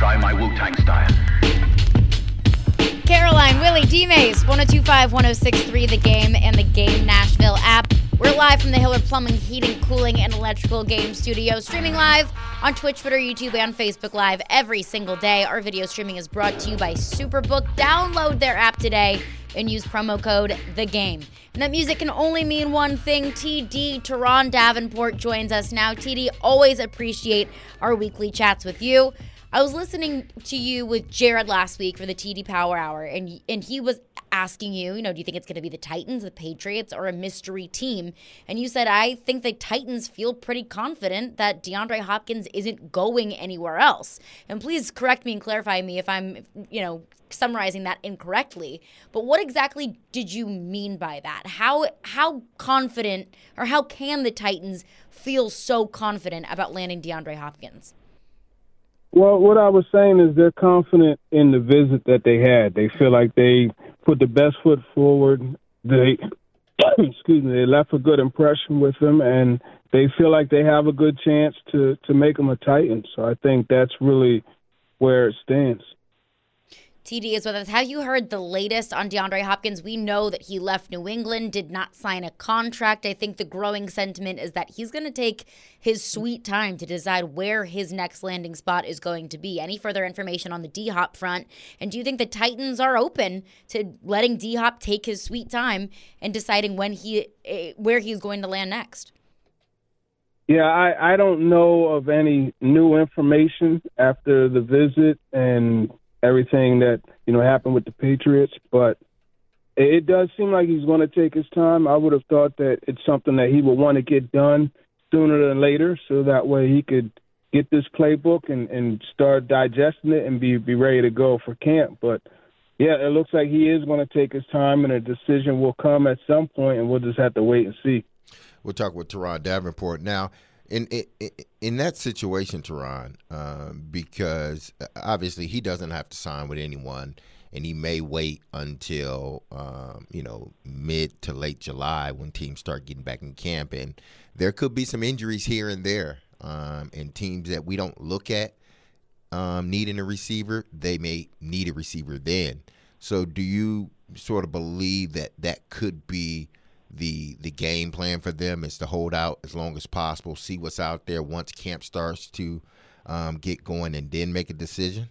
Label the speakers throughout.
Speaker 1: try my Wu-Tang style.
Speaker 2: Caroline, Willie, D-Mace, 102.5, 106.3, The Game, and The Game Nashville app. We're live from the Hiller Plumbing, Heating, Cooling, and Electrical Game Studio, streaming live on Twitch, Twitter, YouTube, and Facebook Live every single day. Our video streaming is brought to you by Superbook. Download their app today and use promo code THEGAME. And that music can only mean one thing. TD, Teron Davenport, joins us now. TD, always appreciate our weekly chats with you. I was listening to you with Jared last week for the TD Power Hour, and he was asking you, do you think it's going to be the Titans, the Patriots, or a mystery team? And you said, I think the Titans feel pretty confident that DeAndre Hopkins isn't going anywhere else. And please correct me and clarify me if I'm, summarizing that incorrectly. But what exactly did you mean by that? How confident, or how can the Titans feel so confident about landing DeAndre Hopkins?
Speaker 3: Well, what I was saying is they're confident in the visit that they had. They feel like they put the best foot forward. They, they left a good impression with him, and they feel like they have a good chance to make him a Titan. So I think that's really where it stands.
Speaker 2: TD is with us. Have you heard the latest on DeAndre Hopkins? We know that he left New England, did not sign a contract. I think the growing sentiment is that he's going to take his sweet time to decide where his next landing spot is going to be. Any further information on the D-Hop front? And do you think the Titans are open to letting D-Hop take his sweet time and deciding where he's going to land next?
Speaker 3: Yeah, I don't know of any new information after the visit and everything that, happened with the Patriots, but it does seem like he's going to take his time. I would have thought that it's something that he would want to get done sooner than later, so that way he could get this playbook and start digesting it and be ready to go for camp. But, yeah, it looks like he is going to take his time, and a decision will come at some point, and we'll just have to wait and see.
Speaker 4: We'll talk with Teron Davenport now. In that situation, Teron, because obviously he doesn't have to sign with anyone, and he may wait until mid to late July when teams start getting back in camp, and there could be some injuries here and there, and teams that we don't look at needing a receiver, they may need a receiver then. So do you sort of believe that could be the game plan for them, is to hold out as long as possible, see what's out there once camp starts to get going, and then make a decision?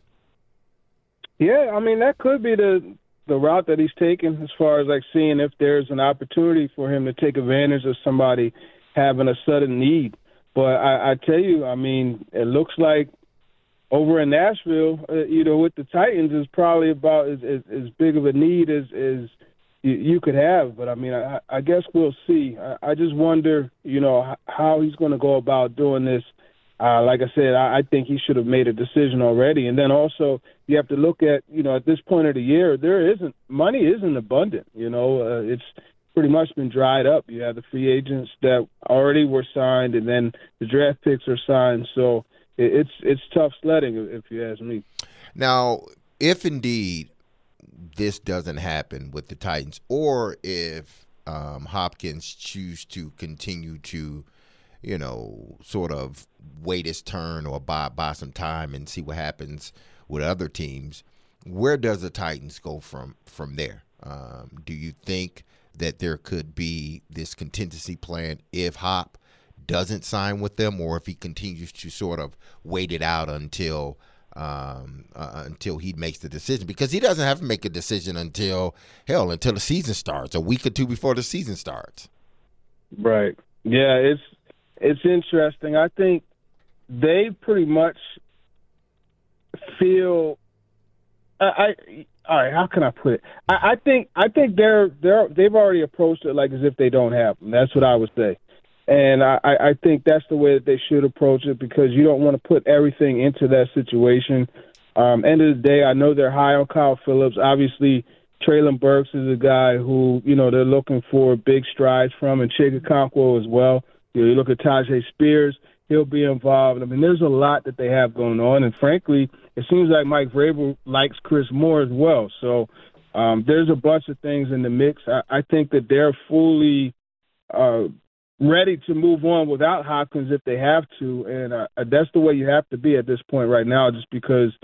Speaker 3: Yeah, I mean, that could be the route that he's taken, as far as like seeing if there's an opportunity for him to take advantage of somebody having a sudden need. But I tell you, I mean, it looks like over in Nashville, with the Titans, is probably about as big of a need as you could have. But, I mean, I guess we'll see. I just wonder, how he's going to go about doing this. Like I said, I think he should have made a decision already. And then also you have to look at, at this point of the year, money isn't abundant. It's pretty much been dried up. You have the free agents that already were signed, and then the draft picks are signed. So it's tough sledding, if you ask me.
Speaker 4: Now, if indeed this doesn't happen with the Titans, or if Hopkins choose to continue to, sort of wait his turn or buy some time and see what happens with other teams, where does the Titans go from there? Do you think that there could be this contingency plan if Hop doesn't sign with them, or if he continues to sort of wait it out until he makes the decision? Because he doesn't have to make a decision until the season starts, a week or two before the season starts.
Speaker 3: Right. Yeah, it's interesting. I think they pretty much feel. All right, how can I put it? I think they've already approached it like as if they don't have them. That's what I would say. And I think that's the way that they should approach it, because you don't want to put everything into that situation. End of the day, I know they're high on Kyle Phillips. Obviously, Traylon Burks is a guy who, they're looking for big strides from, and Chig Okonkwo as well. You look at Tajay Spears, he'll be involved. I mean, there's a lot that they have going on. And frankly, it seems like Mike Vrabel likes Chris Moore as well. So there's a bunch of things in the mix. I think that they're fully ready to move on without Hopkins if they have to. And that's the way you have to be at this point right now, just because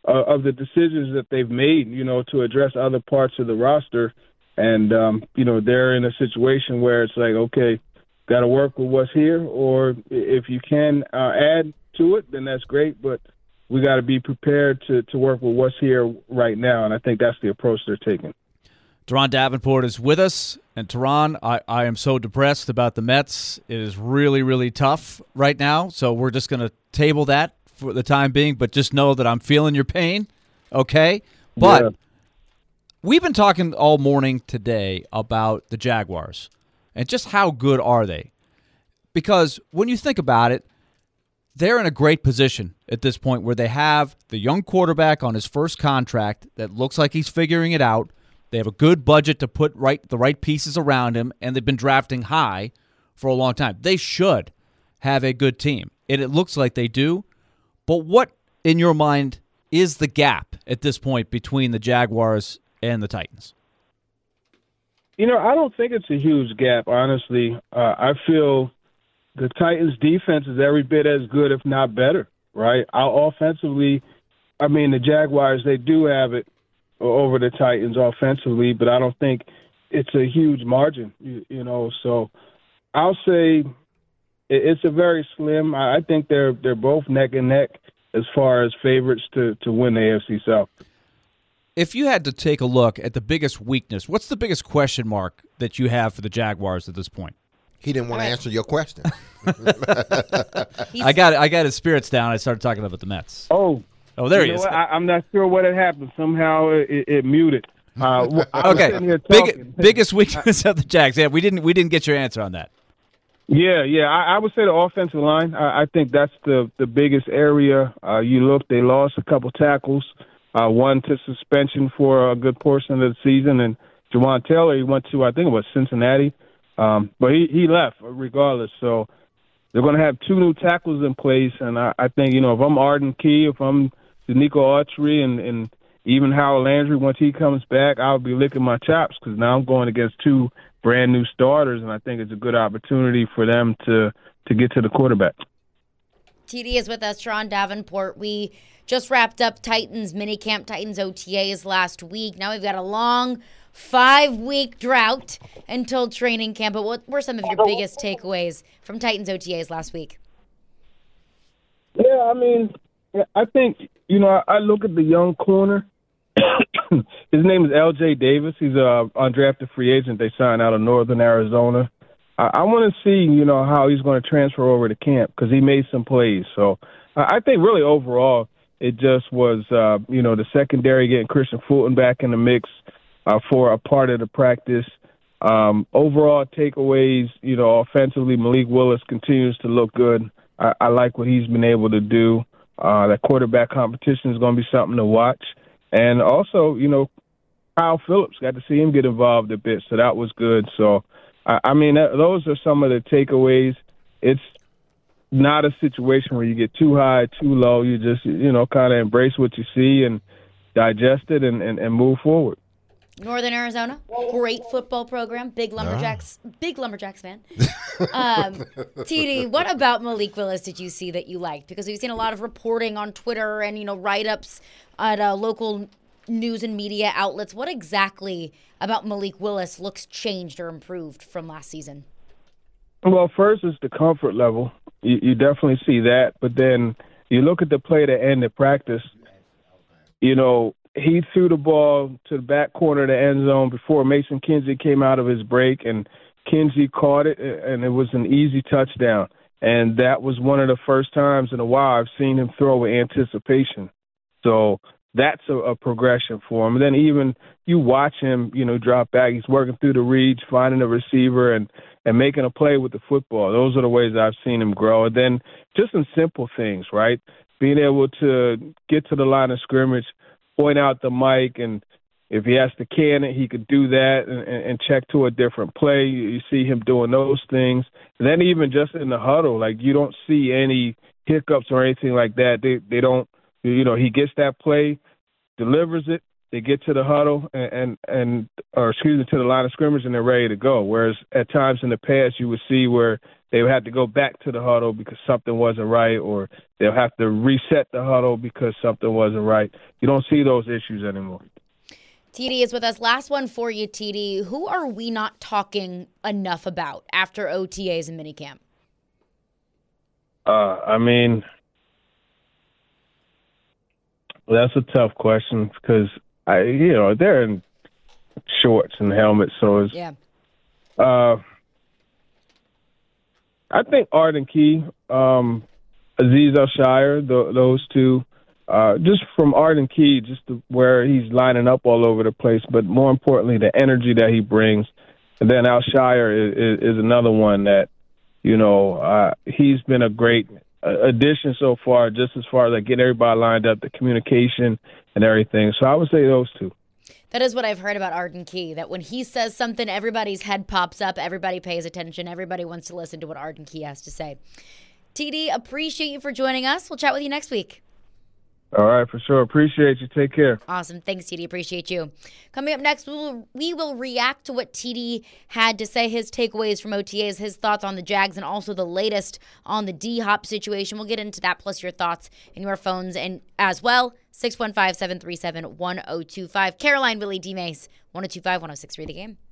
Speaker 3: of the decisions that they've made, to address other parts of the roster. And, they're in a situation where it's like, okay, got to work with what's here, or if you can add to it, then that's great. But we got to be prepared to work with what's here right now. And I think that's the approach they're taking.
Speaker 1: Teron Davenport is with us. And Teron, I am so depressed about the Mets. It is really, really tough right now. So we're just going to table that for the time being. But just know that I'm feeling your pain, okay? But we've been talking all morning today about the Jaguars and just how good are they. Because when you think about it, they're in a great position at this point where they have the young quarterback on his first contract that looks like he's figuring it out. They have a good budget to put the right pieces around him, and they've been drafting high for a long time. They should have a good team, and it looks like they do. But what, in your mind, is the gap at this point between the Jaguars and the Titans?
Speaker 3: I don't think it's a huge gap, honestly. I feel the Titans' defense is every bit as good, if not better, right? Offensively, the Jaguars, they do have it over the Titans offensively, but I don't think it's a huge margin, So I'll say it's a very slim. I think they're both neck and neck as far as favorites to win the AFC South.
Speaker 1: If you had to take a look at the biggest weakness, what's the biggest question mark that you have for the Jaguars at this point?
Speaker 4: He didn't want to answer your question.
Speaker 1: I got his spirits down. I started talking about the Mets.
Speaker 3: Oh,
Speaker 1: there he is.
Speaker 3: I'm not sure what had happened. Somehow it muted.
Speaker 1: Okay. Biggest weakness of the Jags. Yeah, we didn't get your answer on that.
Speaker 3: Yeah. I would say the offensive line. I think that's the biggest area. They lost a couple tackles, one to suspension for a good portion of the season, and Jawan Taylor, he went to, I think it was Cincinnati, but he left regardless. So they're going to have two new tackles in place, and I think, if I'm Arden Key, if I'm Nico Autry, and even Howard Landry, once he comes back, I'll be licking my chops because now I'm going against two brand-new starters, and I think it's a good opportunity for them to get to the quarterback.
Speaker 2: TD is with us, Teron Davenport. We just wrapped up Titans minicamp, Titans OTAs last week. Now we've got a long 5-week drought until training camp. But what were some of your biggest takeaways from Titans OTAs last week?
Speaker 3: Yeah, I think, I look at the young corner. His name is L.J. Davis. He's an undrafted free agent they signed out of Northern Arizona. I want to see, how he's going to transfer over to camp because he made some plays. So I think really overall it just was, the secondary getting Christian Fulton back in the mix for a part of the practice. Overall takeaways, offensively, Malik Willis continues to look good. I like what he's been able to do. That quarterback competition is going to be something to watch. And also, Kyle Phillips, got to see him get involved a bit, so that was good. So, those are some of the takeaways. It's not a situation where you get too high, too low. You just, kind of embrace what you see and digest it and move forward.
Speaker 2: Northern Arizona, great football program, big Lumberjacks fan. TD, what about Malik Willis did you see that you liked? Because we've seen a lot of reporting on Twitter and, write-ups at local news and media outlets. What exactly about Malik Willis looks changed or improved from last season?
Speaker 3: Well, first is the comfort level. You definitely see that. But then you look at the play that ended practice, he threw the ball to the back corner of the end zone before Mason Kinsey came out of his break, and Kinsey caught it, and it was an easy touchdown. And that was one of the first times in a while I've seen him throw with anticipation. So that's a progression for him. And then even you watch him, drop back. He's working through the reads, finding a receiver, and making a play with the football. Those are the ways I've seen him grow. And then just some simple things, right? Being able to get to the line of scrimmage, point out the mic, and if he has to can it, he could do that and check to a different play. You see him doing those things. And then even just in the huddle, like you don't see any hiccups or anything like that. They don't, he gets that play, delivers it, they get to the huddle to the line of scrimmage, and they're ready to go. Whereas at times in the past you would see where they would have to go back to the huddle because something wasn't right, or they'll have to reset the huddle because something wasn't right. You don't see those issues anymore.
Speaker 2: TD is with us. Last one for you, TD. Who are we not talking enough about after OTAs and minicamp?
Speaker 3: That's a tough question because they're in shorts and helmets, so it's I think Arden Key, Aziz Al-Shire, those two. Just from Arden Key, where he's lining up all over the place, but more importantly, the energy that he brings. And then Al-Shire is another one that, he's been a great addition so far, just as far as like getting everybody lined up, the communication and everything. So I would say those two.
Speaker 2: That is what I've heard about Arden Key, that when he says something, everybody's head pops up, everybody pays attention, everybody wants to listen to what Arden Key has to say. TD, appreciate you for joining us. We'll chat with you next week.
Speaker 3: All right, for sure. Appreciate you. Take care.
Speaker 2: Awesome. Thanks, TD. Appreciate you. Coming up next, we will react to what TD had to say, his takeaways from OTAs, his thoughts on the Jags, and also the latest on the D-Hop situation. We'll get into that, plus your thoughts and your phones and as well. 615-737-1025. Caroline, Willie, D. Mace, 102.5, 106.3 The Game.